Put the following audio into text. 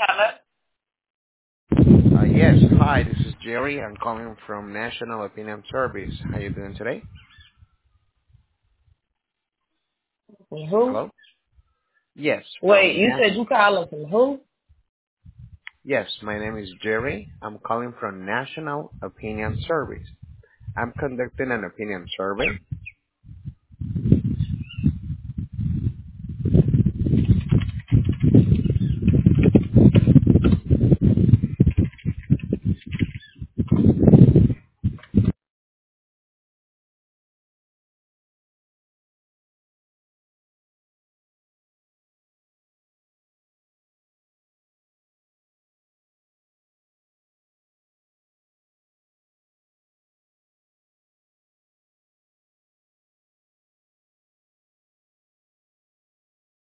Hello? Yes. Hi, this is Jerry. I'm calling from National Opinion Service. How you doing today? From who? Hello? Yes, Wait, from you Nas- said you calling from who? Yes, my name is Jerry. I'm calling from National Opinion Service. I'm conducting an opinion survey